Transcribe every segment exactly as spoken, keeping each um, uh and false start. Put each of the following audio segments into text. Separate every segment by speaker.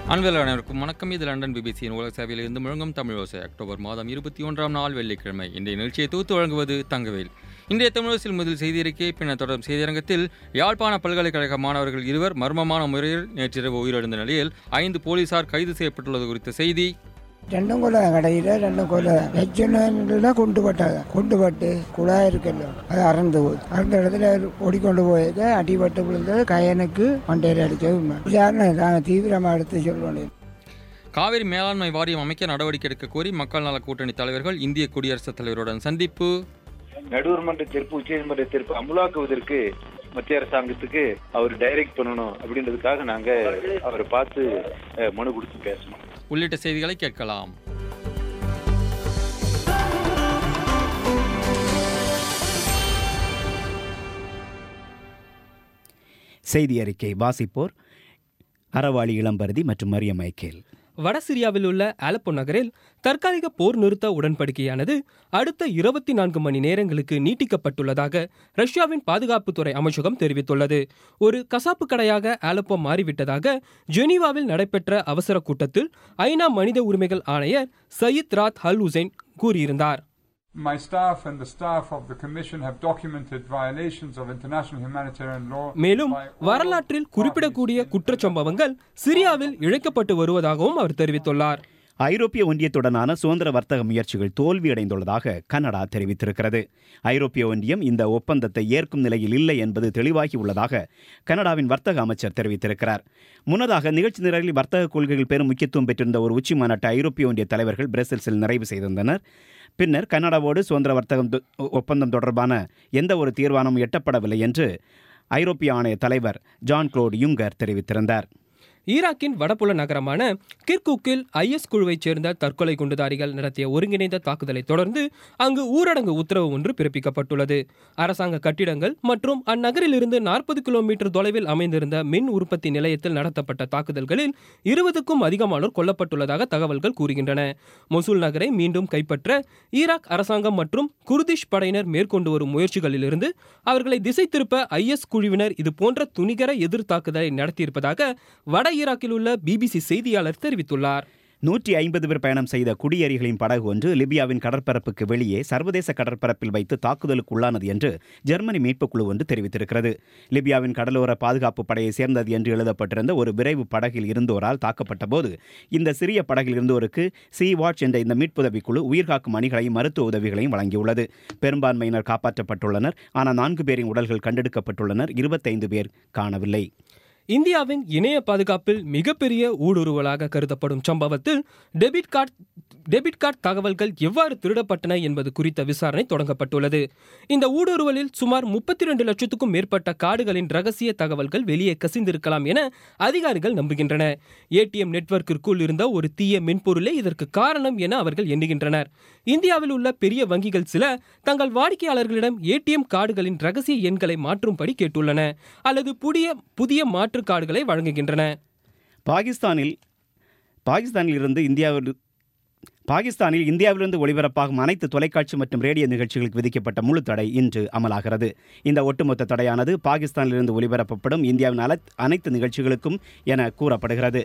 Speaker 1: அன்பில் அனைவருக்கும் வணக்கம். இது லண்டன் பிபிசியின் உலக சேவையில் இருந்து முழங்கும் தமிழோசை. அக்டோபர் மாதம் இருபத்தி ஒன்றாம் நாள் வெள்ளிக்கிழமை. இன்றைய நிகழ்ச்சியை தொகுத்து வழங்குவது தங்கவேல். இன்றைய தமிழோசில் முதல் செய்தியறிக்கை, பின்னர் தொடரும் செய்தியரங்கத்தில் யாழ்ப்பாண பல்கலைக்கழக மாணவர்கள் இருவர் மர்மமான முறையில் நேற்றிரவு உயிரிழந்த நிலையில் ஐந்து போலீசார் கைது செய்யப்பட்டுள்ளது குறித்த செய்தி.
Speaker 2: ரெண்டும் கொலை கடையில் ரெண்டும் கொலை வச்சுன்னா கொண்டு பட்டாங்க. கொண்டு பட்டு குழாய் இருக்கല്ലോ அது அறந்து போகுது. அறந்த இடத்துல ஓடிக்கொண்டு போயது அடிபட்டு விழுந்தது. கையனுக்கு மண்டையில் அடித்தது உண்மை. விசாரணை நாங்கள் தீவிரமாக எடுத்து சொல்லுவோம்.
Speaker 1: காவிரி மேலாண்மை வாரியம் அமைக்க நடவடிக்கை எடுக்க கோரி மக்கள் நல கூட்டணி தலைவர்கள் இந்திய குடியரசுத் தலைவருடன் சந்திப்பு.
Speaker 3: நடுவர் மன்ற தீர்ப்பு உச்ச நீதிமன்ற தீர்ப்பு அமுலாக்குவதற்கு மத்திய அரசாங்கத்துக்கு அவர் டைரக்ட் பண்ணணும் அப்படின்றதுக்காக நாங்க அவரை பார்த்து மனு கொடுத்து பேசணும்
Speaker 1: உள்ளிட்ட செய்திகளை கேட்கலாம்.
Speaker 4: செய்தி அறிக்கை வாசிப்போர் அறவாளி இளம்பரதி மற்றும் மரியம் மைக்கேல்.
Speaker 5: வட சிரியாவில் உள்ள அலப்போ நகரில் தற்காலிக போர் நிறுத்த உடன்படிக்கையானது அடுத்த இருபத்தி நான்கு மணி நேரங்களுக்கு நீட்டிக்கப்பட்டுள்ளதாக ரஷ்யாவின் பாதுகாப்புத்துறை அமைச்சகம் தெரிவித்துள்ளது. ஒரு கசாப்பு கடையாக அலப்போ மாறிவிட்டதாக ஜெனீவாவில் நடைபெற்ற அவசர கூட்டத்தில் ஐநா மனித உரிமைகள் ஆணையர் சயீத் ராத் அல் ஹுசைன் கூறியிருந்தார்.
Speaker 6: My staff and the staff of the Commission have documented violations of international humanitarian law.
Speaker 5: மேலும் வரலாற்றில் குறிப்பிடக்கூடிய குற்றச்சம்பவங்கள் சிரியாவில் இழைக்கப்பட்டு வருவதாகவும் அவர் தெரிவித்துள்ளார்.
Speaker 4: ஐரோப்பிய ஒன்றியத்துடனான சுதந்திர வர்த்தக முயற்சிகள் தோல்வியடைந்துள்ளதாக கனடா தெரிவித்திருக்கிறது. ஐரோப்பிய ஒன்றியம் இந்த ஒப்பந்தத்தை ஏற்கும் நிலையில் இல்லை என்பது தெளிவாகி உள்ளதாக கனடாவின் வர்த்தக அமைச்சர் தெரிவித்திருக்கிறார். முன்னதாக நிகழ்ச்சி நிரலில் வர்த்தக கொள்கைகள் பெரும் முக்கியத்துவம் பெற்றிருந்த ஒரு உச்சி மாநாட்டை ஐரோப்பிய ஒன்றிய தலைவர்கள் பிரசல்ஸில் நிறைவு செய்திருந்தனர். பின்னர் கனடாவோடு சுதந்திர வர்த்தகம் ஒப்பந்தம் தொடர்பான எந்த ஒரு தீர்மானமும் எட்டப்படவில்லை என்று ஐரோப்பிய ஆணைய தலைவர் ஜான் குளோட் யுங்கர் தெரிவித்திருந்தார்.
Speaker 5: ஈராக்கின் வடபுல நகரமான கிர்குக்கில் ஐஎஸ் குழுவைச் சேர்ந்த தற்கொலை குண்டுதாரிகள் நடத்திய ஒருங்கிணைந்த தாக்குதலை தொடர்ந்து அங்கு ஊரடங்கு உத்தரவு ஒன்று பிறப்பிக்கப்பட்டுள்ளது. அரசாங்க கட்டிடங்கள் மற்றும் அந்நகரிலிருந்து நாற்பது கிலோமீட்டர் தொலைவில் அமைந்திருந்த மின் உற்பத்தி நிலையத்தில் நடத்தப்பட்ட தாக்குதல்களில் இருபதுக்கும் அதிகமானோர் கொல்லப்பட்டுள்ளதாக தகவல்கள் கூறுகின்றன. மொசூல் நகரை மீண்டும் கைப்பற்ற ஈராக் அரசாங்கம் மற்றும் குர்திஷ் படையினர் மேற்கொண்டு வரும் முயற்சிகளிலிருந்து அவர்களை திசை திருப்ப ஐஎஸ் குழுவினர் இதுபோன்ற துணிகர எதிர் தாக்குதலை நடத்தியிருப்பதாக வட ஈராக்கில் உள்ள பிபிசி செய்தியாளர் தெரிவித்துள்ளார்.
Speaker 4: நூற்றி ஐம்பது பேர் பயணம் செய்த குடியேறிகளின் படகு ஒன்று லிபியாவின் கடற்பரப்புக்கு வெளியே சர்வதேச கடற்பரப்பில் வைத்து தாக்குதலுக்கு உள்ளானது என்று ஜெர்மனி மீட்புக் குழு ஒன்று தெரிவித்திருக்கிறது. லிபியாவின் கடலோர பாதுகாப்பு படையை சேர்ந்தது என்று எழுதப்பட்டிருந்த ஒரு விரைவு படகில் இருந்தோரால் தாக்கப்பட்ட போது இந்த சிறிய படகில் இருந்தோருக்கு சி வாட்ச் என்ற இந்த மீட்புதவி குழு உயிர்காக்கும் அணிகளையும் மருத்துவ உதவிகளையும் வழங்கியுள்ளது. பெரும்பான்மையினர் காப்பாற்றப்பட்டுள்ளனர். ஆனால் நான்கு பேரின் உடல்கள் கண்டெடுக்கப்பட்டுள்ளனர். இருபத்தைந்து பேர் காணவில்லை.
Speaker 5: இந்தியாவின் இணைய பாதுகாப்பில் மிகப்பெரிய ஊடுருவலாக கருதப்படும் சம்பவத்தில் டெபிட் கார்டு டெபிட் கார்டு தகவல்கள் எவ்வாறு திருடப்பட்டன என்பது குறித்த விசாரணை தொடங்கப்பட்டுள்ளது. இந்த ஊடுருவலில் சுமார் முப்பத்தி இரண்டு லட்சத்துக்கும் மேற்பட்ட கார்டுகளின் ரகசிய தகவல்கள் வெளியே கசிந்திருக்கலாம் என அதிகாரிகள் நம்புகின்றனர். ஏடிஎம் நெட்வொர்க்கிற்குள் இருந்த ஒரு தீய மென்பொருளே இதற்கு காரணம் என அவர்கள் எண்ணுகின்றனர். இந்தியாவில் உள்ள பெரிய வங்கிகள் சில தங்கள் வாடிக்கையாளர்களிடம் ஏடிஎம் கார்டுகளின் ரகசிய எண்களை மாற்றும்படி கேட்டுள்ளன அல்லது புதிய புதிய மாற்று கார்டுகளை வழங்குகின்றன.
Speaker 4: பாகிஸ்தானில் பாகிஸ்தானில் இருந்து இந்தியாவில் பாகிஸ்தானில் இந்தியாவிலிருந்து ஒளிபரப்பாகும் அனைத்து தொலைக்காட்சி மற்றும் ரேடியோ நிகழ்ச்சிகளுக்கு விதிக்கப்பட்ட முழு தடை இன்று அமலாகிறது. இந்த ஒட்டுமொத்த தடையானது பாகிஸ்தானிலிருந்து ஒளிபரப்பப்படும் இந்தியாவின் அனைத்து நிகழ்ச்சிகளுக்கும் என கூறப்படுகிறது.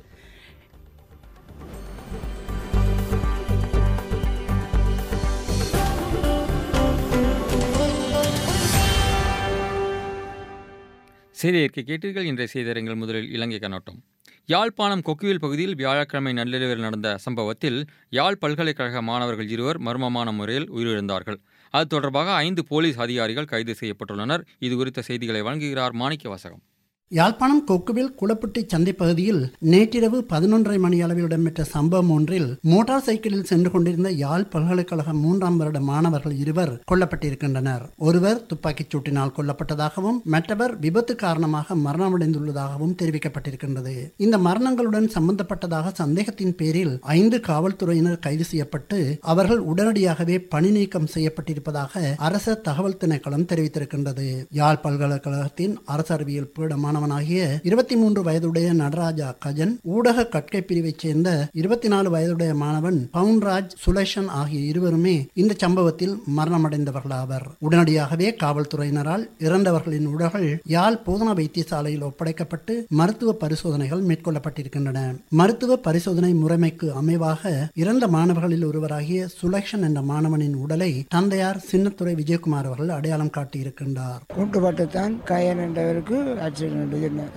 Speaker 1: செய்தியறிக்கை கேட்டீர்கள். இன்றைய செய்தியரங்கில் முதலில் இலங்கை கண்ணோட்டம். யாழ்ப்பாணம் கொக்குவில் பகுதியில் வியாழக்கிழமை நள்ளிரவில் நடந்த சம்பவத்தில் யாழ் பல்கலைக்கழக மாணவர்கள் இருவர் மர்மமான முறையில் உயிரிழந்தார்கள். அது தொடர்பாக ஐந்து போலீஸ் அதிகாரிகள் கைது செய்யப்பட்டுள்ளனர். இது குறித்த செய்திகளை வழங்குகிறார் மாணிக்க வாசகம்.
Speaker 7: யாழ்ப்பாணம் கொக்குவில் குளப்பட்டி சந்தை பகுதியில் நேற்றிரவு பதினொன்றரை மணி அளவில் இடம்பெற்ற சம்பவம் ஒன்றில் மோட்டார் சைக்கிளில் சென்று கொண்டிருந்த யாழ் பல்கலைக்கழக மூன்றாம் வருட மாணவர்கள் இருவர் கொல்லப்பட்டிருக்கின்றனர். ஒருவர் துப்பாக்கிச் சூட்டினால் கொல்லப்பட்டதாகவும் மற்றவர் விபத்து காரணமாக மரணமடைந்துள்ளதாகவும் தெரிவிக்கப்பட்டிருக்கின்றது. இந்த மரணங்களுடன் சம்பந்தப்பட்டதாக சந்தேகத்தின் பேரில் ஐந்து காவல்துறையினர் கைது செய்யப்பட்டு அவர்கள் உடனடியாகவே பணி நீக்கம் செய்யப்பட்டிருப்பதாக அரச தகவல் திணைக்களம் தெரிவித்திருக்கின்றது. யாழ் பல்கலைக்கழகத்தின் அரசு அறிவியல் பீடமான மாணவனாகிய இருபத்தி மூன்று வயதுடைய நடராஜா கஜன், ஊடக கற்கை பிரிவைச் சேர்ந்த இருபத்தி நாலு வயதுடைய மாணவன் பவுன்ராஜ் சுலேஷன் ஆகிய இருவருமே இந்த சம்பவத்தில் மரணமடைந்தவர்களாவர். உடனடியாகவே காவல்துறையினரால் இறந்தவர்களின் உடல்கள் யாழ் போதனா வைத்தியசாலையில் ஒப்படைக்கப்பட்டு மருத்துவ பரிசோதனைகள் மேற்கொள்ளப்பட்டிருக்கின்றன. மருத்துவ பரிசோதனை முறைமைக்கு அமைவாக இறந்த மாணவர்களில் ஒருவராகிய சுலேஷன் என்ற மாணவனின் உடலை தந்தையார் சின்னத்துறை விஜயகுமார் அவர்கள் அடையாளம் காட்டியிருக்கின்றார்.
Speaker 2: குண்டுபட்டு தான் கயன் என்றவருக்கு ஆக்சிடென்ட்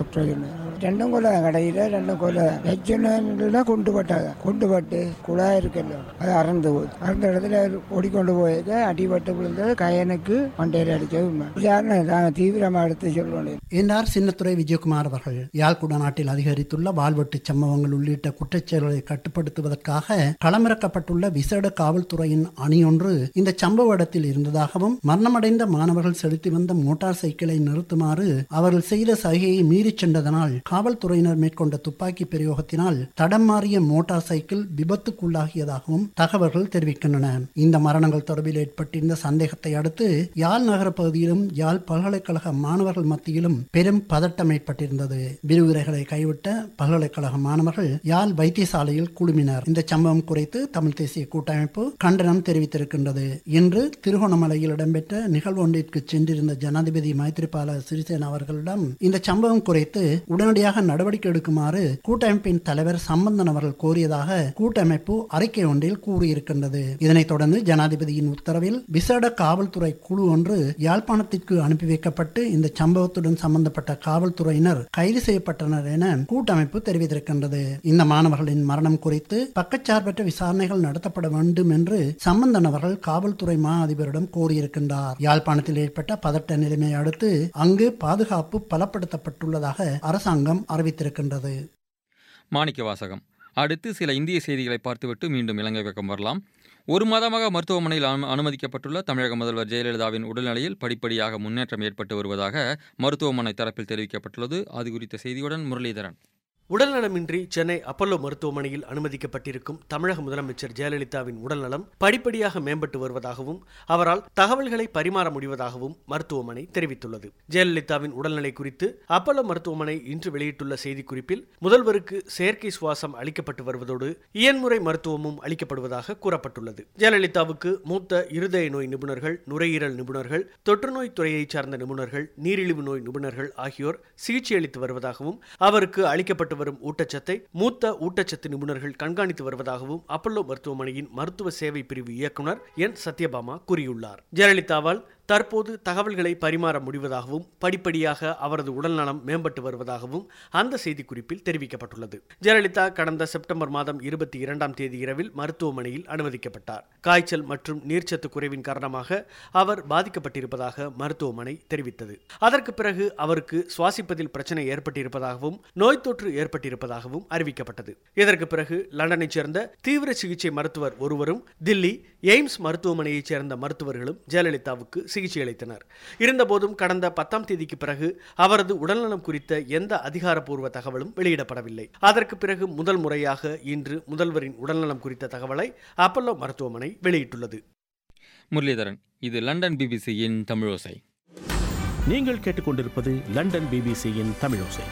Speaker 2: ரெண்டும் கொலை கடையில் ரெண்டும் கொலை வச்சுன்னா குண்டுபட்டாங்க. குண்டுபட்டு குழாய் இருக்கല്ലോ அது அறந்து போகுது. அறந்த இடத்துல ஓடிக்கொண்டு போயது அடிபட்டு விழுந்தது கயனுக்கு மண்டையில் அடிச்சது உண்மை. நாங்கள் தீவிரமாக எடுத்து சொல்லுவோம்
Speaker 7: என்றார் சின்னத்துறை விஜயகுமார் அவர்கள். யாழ்குடா நாட்டில் அதிகரித்துள்ள வாழ்வெட்டு சம்பவங்கள் உள்ளிட்ட குற்றச்செயல்களை கட்டுப்படுத்துவதற்காக களமிறக்கப்பட்டுள்ள விசேட காவல்துறையின் அணியொன்று இந்த சம்பவ இடத்தில் இருந்ததாகவும் மரணமடைந்த மாணவர்கள் செலுத்தி வந்த மோட்டார் சைக்கிளை நிறுத்துமாறு அவர்கள் செய்த சைகையை மீறி சென்றதனால் காவல்துறையினர் மேற்கொண்ட துப்பாக்கி பிரயோகத்தினால் தடம் மாறிய மோட்டார் சைக்கிள் விபத்துக்குள்ளாகியதாகவும் தகவல்கள் தெரிவிக்கின்றன. இந்த மரணங்கள் தொடர்பில் ஏற்பட்டிருந்த சந்தேகத்தை அடுத்து யாழ் நகர பகுதியிலும் யாழ் பல்கலைக்கழக மாணவர்கள் மத்தியிலும் பெரும் பதட்டம் ஏற்பட்டிருந்தது. விரிவுரைகளை கைவிட்ட பல்கலைக்கழக மாணவர்கள் யாழ் வைத்தியசாலையில் குழுமினர். இந்த சம்பவம் குறித்து தமிழ் தேசிய கூட்டமைப்பு கண்டனம் தெரிவித்திருக்கின்றது. இன்று திருகோணமலையில் இடம்பெற்ற நிகழ்வு ஒன்றிற்கு சென்றிருந்த ஜனாதிபதி மைத்ரிபால சிறிசேன அவர்களிடம் இந்த சம்பவம் குறித்து உடனடியாக நடவடிக்கை எடுக்குமாறு கூட்டமைப்பின் தலைவர் சம்பந்தன் அவர்கள் கோரியதாக கூட்டமைப்பு அறிக்கை ஒன்றில் கூறியிருக்கின்றது. இதனைத் தொடர்ந்து ஜனாதிபதியின் உத்தரவில் விசேட காவல்துறை குழு ஒன்று யாழ்ப்பாணத்திற்கு அனுப்பி வைக்கப்பட்டு இந்த சம்பவத்துடன் சம்பந்தப்பட்ட காவல்துறையினர் கைது செய்யப்பட்டனர் என கூட்டமைப்பு தெரிவித்திருக்கின்றது. இந்த மாணவர்களின் மரணம் குறித்து பக்கச்சார்பற்ற விசாரணைகள் நடத்தப்பட வேண்டும் என்று சம்பந்தன் அவர்கள் காவல்துறை மா அதிபரிடம் கோரியிருக்கின்றார். யாழ்ப்பாணத்தில் ஏற்பட்ட பதட்ட நிலைமையை அடுத்து அங்கு பாதுகாப்பு பலப்படுத்தப்பட்டுள்ளதாக அரசாங்கம் அறிவித்திருக்கின்றது.
Speaker 1: மாணிக்க வாசகம். அடுத்து சில இந்திய செய்திகளை பார்த்துவிட்டு மீண்டும் இலங்கை பக்கம் வரலாம். ஒரு மாதமாக மருத்துவமனையில் அனுமதிக்கப்பட்டுள்ள தமிழக முதல்வர் ஜெயலலிதாவின் உடல்நிலையில் படிப்படியாக முன்னேற்றம் ஏற்பட்டு வருவதாக மருத்துவமனை தரப்பில் தெரிவிக்கப்பட்டுள்ளது. அது குறித்த செய்தியுடன் முரளிதரன்.
Speaker 8: உடல்நலமின்றி சென்னை அப்பல்லோ மருத்துவமனையில் அனுமதிக்கப்பட்டிருக்கும் தமிழக முதலமைச்சர் ஜெயலலிதாவின் உடல்நலம் படிப்படியாக மேம்பட்டு வருவதாகவும் அவரால் தகவல்களை பரிமாற முடிவதாகவும் மருத்துவமனை தெரிவித்துள்ளது. ஜெயலலிதாவின் உடல்நிலை குறித்து அப்பல்லோ மருத்துவமனை இன்று வெளியிட்டுள்ள செய்திக்குறிப்பில் முதல்வருக்கு செயற்கை சுவாசம் அளிக்கப்பட்டு வருவதோடு இயன்முறை மருத்துவமும் அளிக்கப்படுவதாக கூறப்பட்டுள்ளது. ஜெயலலிதாவுக்கு மூத்த இருதய நோய் நிபுணர்கள், நுரையீரல் நிபுணர்கள், தொற்றுநோய் துறையைச் சார்ந்த நிபுணர்கள், நீரிழிவு நோய் நிபுணர்கள் ஆகியோர் சிகிச்சை அளித்து வருவதாகவும் அவருக்கு அளிக்கப்பட்டு வரும் ஊட்டச்சத்தை மூத்த ஊட்டச்சத்து நிபுணர்கள் கண்காணித்து வருவதாகவும் அப்பல்லோ மருத்துவமனையின் மருத்துவ சேவை பிரிவு இயக்குனர் என் சத்யபாமா கூறியுள்ளார். ஜெயலலிதாவால் தற்போது தகவல்களை பரிமாற முடிவதாகவும் படிப்படியாக அவரது உடல்நலம் மேம்பட்டு வருவதாகவும் அந்த செய்திக்குறிப்பில் தெரிவிக்கப்பட்டுள்ளது. ஜெயலலிதா கடந்த செப்டம்பர் மாதம் இருபத்தி இரண்டாம் தேதி இரவில் மருத்துவமனையில் அனுமதிக்கப்பட்டார். காய்ச்சல் மற்றும் நீர்ச்சத்து குறைவின் காரணமாக அவர் பாதிக்கப்பட்டிருப்பதாக மருத்துவமனை தெரிவித்தது. அதற்கு பிறகு அவருக்கு சுவாசிப்பதில் பிரச்சனை ஏற்பட்டிருப்பதாகவும் நோய் தொற்று ஏற்பட்டிருப்பதாகவும் அறிவிக்கப்பட்டது. இதற்கு பிறகு லண்டனைச் சேர்ந்த தீவிர சிகிச்சை மருத்துவர் ஒருவரும் தில்லி எய்ம்ஸ் மருத்துவமனையைச் சேர்ந்த மருத்துவர்களும் ஜெயலலிதாவுக்கு சிகிச்சை அளித்தனர். இருந்தபோதும் கடந்த பத்தாம் தேதிக்கு பிறகு அவரது உடல்நலம் குறித்த எந்த அதிகாரப்பூர்வ தகவலும் வெளியிடப்படவில்லை. அதற்கு பிறகு முதல் முறையாக இன்று முதல்வரின் உடல்நலம் குறித்த தகவலை அப்பல்லோ மருத்துவமனை வெளியிட்டுள்ளது.
Speaker 1: முரளிதரன். இது லண்டன் பிபிசியின் தமிழோசை.
Speaker 9: நீங்கள் கேட்டுக்கொண்டிருப்பது லண்டன் பிபிசியின் தமிழோசை.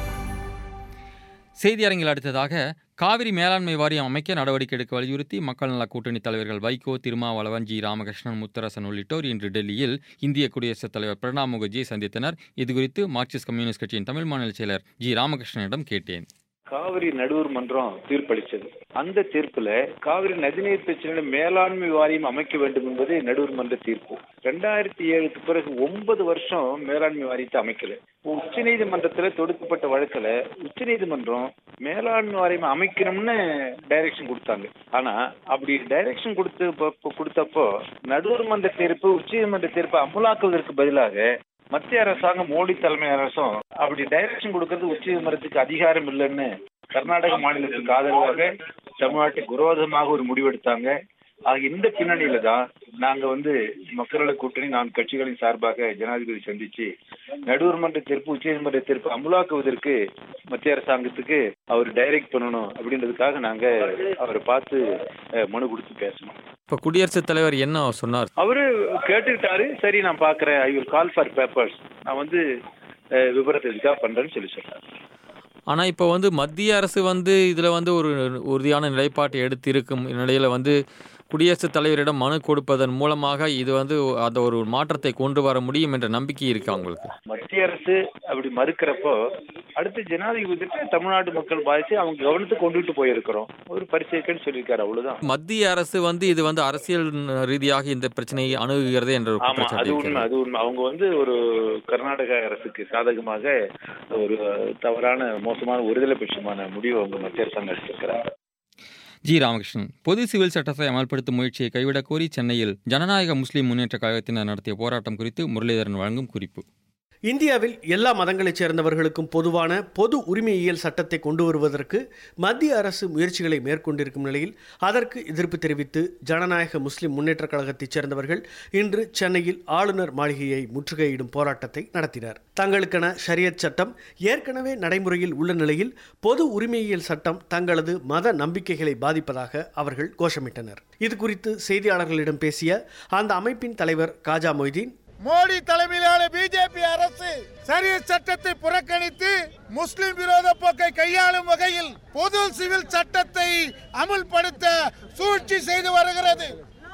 Speaker 1: செய்தி அரங்கில் அடுத்ததாக காவிரி மேலாண்மை வாரியம் அமைக்க நடவடிக்கை எடுக்க வலியுறுத்தி மக்கள் நல கூட்டணி தலைவர்கள் வைகோ, திருமாவளவன், ஜி ராமகிருஷ்ணன், முத்தரசன் உள்ளிட்டோர் இன்று டெல்லியில் இந்திய குடியரசுத் தலைவர் பிரணாப் முகர்ஜியை சந்தித்தனர். இதுகுறித்து மார்க்சிஸ்ட் கம்யூனிஸ்ட் கட்சியின் தமிழ் மாநில செயலர் ஜி ராமகிருஷ்ணனிடம் கேட்டேன்.
Speaker 3: காவிரி நடுவர் மன்றம் தீர்ப்பளித்தது. அந்த தீர்ப்புல காவிரி நதிநீர் பிரச்சனை மேலாண்மை வாரியம் அமைக்க வேண்டும் என்பது நடுவர் மன்ற தீர்ப்பு. ரெண்டாயிரத்தி ஏழுக்கு பிறகு ஒன்பது வருஷம் மேலாண்மை வாரியத்தை அமைக்கல. உச்ச நீதிமன்றத்துல தொடுக்கப்பட்ட வழக்குல உச்ச நீதிமன்றம் மேலாண்மை வாரியம் அமைக்கணும்னு டைரக்ஷன் கொடுத்தாங்க. ஆனா அப்படி டைரக்ஷன் கொடுத்து கொடுத்தப்போ நடுவர் மன்ற தீர்ப்பு உச்ச நீதிமன்ற தீர்ப்பை அமலாக்குவதற்கு பதிலாக மத்திய அரசாங்கம், மோடி தலைமை அரசும் அப்படி டைரக்ஷன் கொடுக்கறது உச்ச நீதிமன்றத்துக்கு அதிகாரம் இல்லைன்னு கர்நாடக மாநிலத்துக்கு ஆதரவாக தமிழ்நாட்டுக்கு விரோதமாக ஒரு முடிவெடுத்தாங்க. ஆக இந்த பின்னணியில தான் நாங்க வந்து மக்களோட கூட்டணி நான் கட்சிகளின் சார்பாக ஜனாதிபதி சந்திச்சு நடுவர் மன்ற தீர்ப்பு உச்ச நீதிமன்ற தீர்ப்பு அமலாக்குவதற்கு மத்திய அரசாங்கத்துக்கு அவர் டைரக்ட் பண்ணணும் அப்படின்றதுக்காக நாங்க அவரை பார்த்து மனு கொடுத்து பேசணும்.
Speaker 1: இப்ப குடியரசுத் தலைவர் என்ன சொன்னார்?
Speaker 3: அவரு கேட்டுக்கிட்டாரு. சரி, நான் பாக்குறேன், I will call for papers. நான் வந்து விபரத்தை இதுக்காக பண்றேன்னு சொல்லி சொல்றாரு.
Speaker 1: ஆனால் இப்போ வந்து மத்திய அரசு வந்து இதில் வந்து ஒரு உறுதியான நிலைப்பாட்டை எடுத்து இருக்கும் நிலையில் வந்து குடியரசுத் தலைவரிடம் மனு கொடுப்பதன் மூலமாக இது வந்து அந்த ஒரு மாற்றத்தை கொண்டு வர முடியும் என்ற நம்பிக்கை இருக்கு அவங்களுக்கு.
Speaker 3: மத்திய அரசு அப்படி மறுக்கிறப்போ அடுத்து ஜனாதிபதிக்கு தமிழ்நாட்டு மக்கள் பாதிச்சு அவங்க கவனத்துக்கு கொண்டுட்டு போயிருக்கிறோம் ஒரு பரிசீலிக்கன்னு சொல்லியிருக்காரு, அவ்வளவுதான்.
Speaker 1: மத்திய அரசு வந்து இது வந்து அரசியல் ரீதியாக இந்த பிரச்சனையை அணுகுகிறது என்ற ஒரு
Speaker 3: ஆமா, அது உண்மை, அது உண்மை. அவங்க வந்து ஒரு கர்நாடக அரசுக்கு சாதகமாக ஒரு தவறான மோசமான ஒருதலை பட்சமான முடிவு அவங்க மத்திய அரசாங்கம் எடுத்திருக்கிறாங்க.
Speaker 1: ஜி ராமகிருஷ்ணன், பொது சிவில் சட்டத்தை அமல்படுத்தும் முயற்சியை கைவிடக் கோரி சென்னையில் ஜனநாயக முஸ்லிம் முன்னேற்ற கழகத்தினர் நடத்திய போராட்டம் குறித்து முரளிதரன் வழங்கும் குறிப்பு.
Speaker 8: இந்தியாவில் எல்லா மதங்களைச் சேர்ந்தவர்களுக்கும் பொதுவான பொது உரிமையியல் சட்டத்தை கொண்டு வருவதற்கு மத்திய அரசு முயற்சிகளை மேற்கொண்டிருக்கும் நிலையில் அதற்கு எதிர்ப்பு தெரிவித்து ஜனநாயக முஸ்லிம் முன்னேற்ற கழகத்தைச் சேர்ந்தவர்கள் இன்று சென்னையில் ஆளுநர் மாளிகையை முற்றுகையிடும் போராட்டத்தை நடத்தினர். தங்களுக்கென ஷரியத் சட்டம் ஏற்கனவே நடைமுறையில் உள்ள நிலையில் பொது உரிமையியல் சட்டம் தங்களது மத நம்பிக்கைகளை பாதிப்பதாக அவர்கள் கோஷமிட்டனர். இது குறித்து செய்தியாளர்களிடம் பேசிய அந்த அமைப்பின் தலைவர் காஜா மொய்தீன்,
Speaker 10: மோடி தலைமையிலான பிஜேபி அரசு ஷரியத் சட்டத்தை புறக்கணித்து முஸ்லிம் விரோத போக்கை கையாளும் வகையில் பொது சிவில் சட்டத்தை அமுல்படுத்த சூழ்ச்சி செய்து வருகிறது.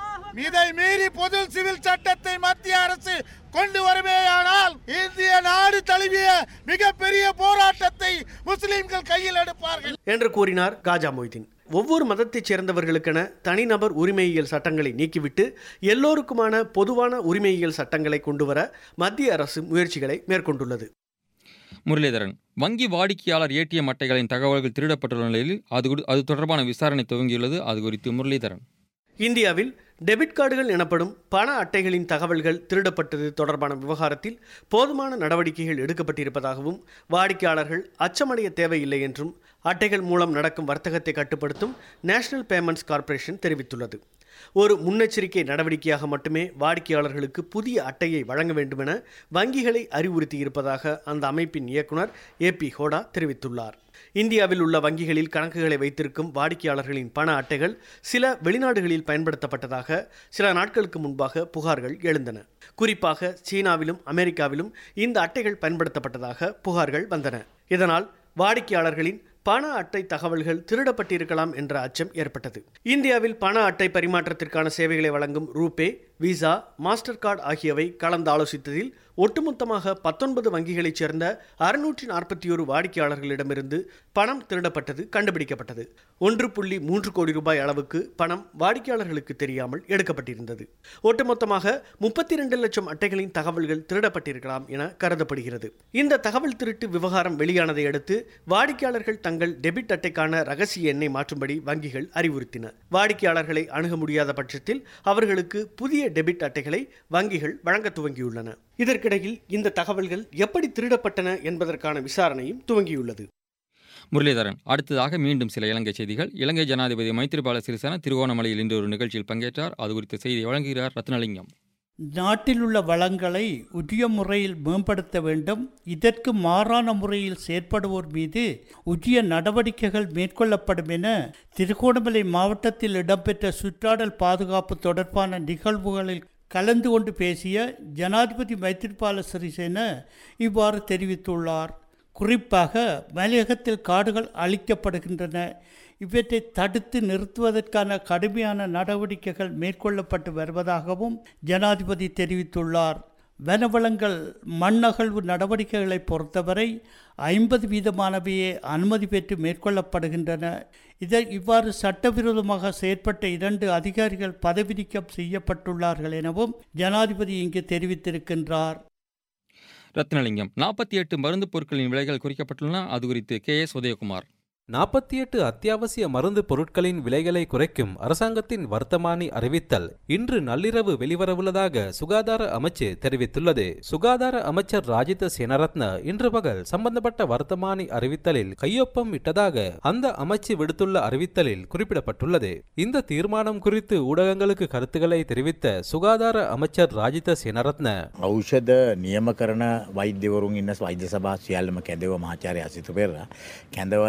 Speaker 10: இதை மீறி பொது சிவில் சட்டத்தை மத்திய அரசு கொண்டு வருமேயானால் இந்திய நாடு தழுவிய மிகப்பெரிய போராட்டத்தை முஸ்லிம்கள் கையில் எடுப்பார்கள்
Speaker 8: என்று கூறினார் காஜா மொய்தீன். ஒவ்வொரு மதத்தைச் சேர்ந்தவர்களுக்கென தனிநபர் உரிமையியல் சட்டங்களை நீக்கிவிட்டு எல்லோருக்குமான பொதுவான உரிமையியல் சட்டங்களை கொண்டுவர மத்திய அரசு முயற்சிகளை மேற்கொண்டுள்ளது.
Speaker 1: முரளிதரன், வங்கி வாடிக்கையாளர் ஏடிஎம் அட்டைகளின் தகவல்கள் திருடப்பட்டுள்ள நிலையில் அது அது தொடர்பான விசாரணை துவங்கியுள்ளது. அது குறித்து முரளிதரன்.
Speaker 8: இந்தியாவில் டெபிட் கார்டுகள் எனப்படும் பண அட்டைகளின் தகவல்கள் திருடப்பட்டது தொடர்பான விவகாரத்தில் போதுமான நடவடிக்கைகள் எடுக்கப்பட்டிருப்பதாகவும் வாடிக்கையாளர்கள் அச்சமடைய தேவையில்லை என்றும் அட்டைகள் மூலம் நடக்கும் வர்த்தகத்தை கட்டுப்படுத்தும் நேஷனல் பேமெண்ட்ஸ் கார்ப்பரேஷன் தெரிவித்துள்ளது. ஒரு முன்னெச்சரிக்கை நடவடிக்கையாக மட்டுமே வாடிக்கையாளர்களுக்கு புதிய அட்டையை வழங்க வேண்டுமென வங்கிகளை அறிவுறுத்தியிருப்பதாக அந்த அமைப்பின் இயக்குனர் ஏ பி ஹோடா தெரிவித்துள்ளார். இந்தியாவில் உள்ள வங்கிகளில் கணக்குகளை வைத்திருக்கும் வாடிக்கையாளர்களின் பண அட்டைகள் சில வெளிநாடுகளில் பயன்படுத்தப்பட்டதாக சில நாட்களுக்கு முன்பாக புகார்கள் எழுந்தன. குறிப்பாக சீனாவிலும் அமெரிக்காவிலும் இந்த அட்டைகள் பயன்படுத்தப்பட்டதாக புகார்கள் வந்தன. இதனால் வாடிக்கையாளர்களின் பண அட்டை தகவல்கள் திருடப்பட்டிருக்கலாம் என்ற அச்சம் ஏற்பட்டது. இந்தியாவில் பண அட்டை பரிமாற்றத்திற்கான சேவைகளை வழங்கும் ரூபே, விசா, மாஸ்டர் கார்டு ஆகியவை கலந்து ஆலோசித்ததில் ஒட்டுமொத்தமாக பத்தொன்பது வங்கிகளைச் சேர்ந்த அறுநூற்றி நாற்பத்தி ஒரு வாடிக்கையாளர்களிடமிருந்து பணம் திருடப்பட்டது கண்டுபிடிக்கப்பட்டது. ஒன்று புள்ளி மூன்று கோடி ரூபாய் அளவுக்கு பணம் வாடிக்கையாளர்களுக்கு தெரியாமல் எடுக்கப்பட்டிருந்தது. ஒட்டுமொத்தமாக முப்பத்தி இரண்டு லட்சம் அட்டைகளின் தகவல்கள் திருடப்பட்டிருக்கலாம் என கருதப்படுகிறது. இந்த தகவல் திருட்டு விவகாரம் வெளியானதை அடுத்து வாடிக்கையாளர்கள் தங்கள் டெபிட் அட்டைக்கான ரகசிய எண்ணை மாற்றும்படி வங்கிகள் அறிவுறுத்தின. வாடிக்கையாளர்களை அணுக முடியாத பட்சத்தில் அவர்களுக்கு புதிய டெபிட் அட்டைகளை வங்கிகள் வழங்க துவங்கியுள்ளன. இதற்கிடையில் இந்த தகவல்கள் எப்படி திருடப்பட்டன என்பதற்கான விசாரணையும் துவங்கியுள்ளது.
Speaker 1: முரளிதரன், அடுத்ததாக மீண்டும் சில இலங்கை செய்திகள். இலங்கை ஜனாதிபதி மைத்ரிபால சிறிசேன திருகோணமலையில் இன்று ஒரு நிகழ்ச்சியில் பங்கேற்றார். அது குறித்த செய்தியை வழங்குகிறார் ரத்னலிங்கம்.
Speaker 11: நாட்டில் உள்ள வளங்களை உரிய முறையில் மேம்படுத்த வேண்டும். இதற்கு மாறான முறையில் செயற்படுவோர் மீது உரிய நடவடிக்கைகள் மேற்கொள்ளப்படும் என திருகோணமலை மாவட்டத்தில் இடம்பெற்ற சுற்றாடல் பாதுகாப்பு தொடர்பான நிகழ்வுகளில் கலந்து கொண்டு பேசிய ஜனாதிபதி மைத்ரிபால சிறிசேன இவ்வாறு தெரிவித்துள்ளார். குறிப்பாக மலையகத்தில் காடுகள் அழிக்கப்படுகின்றன. இவற்றை தடுத்து நிறுத்துவதற்கான கடுமையான நடவடிக்கைகள் மேற்கொள்ளப்பட்டு வருவதாகவும் ஜனாதிபதி தெரிவித்துள்ளார். வனவளங்கள் மண்ணகழ்வு நடவடிக்கைகளை பொறுத்தவரை ஐம்பது வீதமானவையே அனுமதி பெற்று மேற்கொள்ளப்படுகின்றன. இதை இவ்வாறு சட்டவிரோதமாக செயற்பட்ட இரண்டு அதிகாரிகள் பதவி நீக்கம் செய்யப்பட்டுள்ளார்கள் எனவும் ஜனாதிபதி இங்கு தெரிவித்திருக்கின்றார்.
Speaker 1: ரத்னலிங்கம், நாற்பத்தி எட்டு மருந்து பொருட்களின் விலைகள் குறிக்கப்பட்டுள்ளன. அது குறித்து கே எஸ் உதயகுமார்.
Speaker 12: நாற்பத்தி எட்டு அத்தியாவசிய மருந்து பொருட்களின் விலைகளை குறைக்கும் அரசாங்கத்தின் வர்த்தமானி அறிவித்தல் இன்று நள்ளிரவு வெளிவரவுள்ளதாக சுகாதார அமைச்சு தெரிவித்துள்ளது. சுகாதார அமைச்சர் ராஜித சேனரத்ன இன்று பகல் சம்பந்தப்பட்ட வர்த்தமானி அறிவித்தலில் கையொப்பம் இட்டதாக அந்த அமைச்சு விடுத்துள்ள அறிவித்தலில் குறிப்பிடப்பட்டுள்ளது. இந்த தீர்மானம் குறித்து ஊடகங்களுக்கு கருத்துக்களை தெரிவித்த சுகாதார அமைச்சர் ராஜித சேனரத்ன,
Speaker 13: ඖෂධ නියම කරන වෛද්‍යවරුන් ඉන්න වෛද්‍ය සභා සියල්ලම කැඳව මහාචාර්ය අසිත පෙරේරා කැඳවලා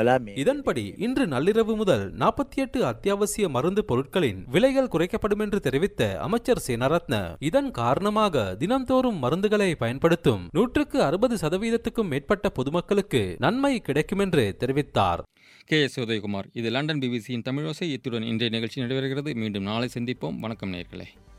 Speaker 12: இதன்படி இன்று நள்ளிரவு முதல் நாற்பத்தி எட்டு அத்தியாவசிய மருந்து பொருட்களின் விலைகள் குறைக்கப்படும் என்று தெரிவித்த அமைச்சர் சேனாரத்ன, இதன் காரணமாக தினந்தோறும் மருந்துகளை பயன்படுத்தும் நூற்றுக்கு அறுபது சதவீதத்துக்கும் மேற்பட்ட பொதுமக்களுக்கு நன்மை கிடைக்கும் என்று தெரிவித்தார்.
Speaker 1: K S Udayakumar. இது லண்டன் பிபிசியின் தமிழோசை. இத்துடன் இன்றைய நிகழ்ச்சி நடைபெறுகிறது. மீண்டும் நாளை சந்திப்போம். வணக்கம் நேயர்களே.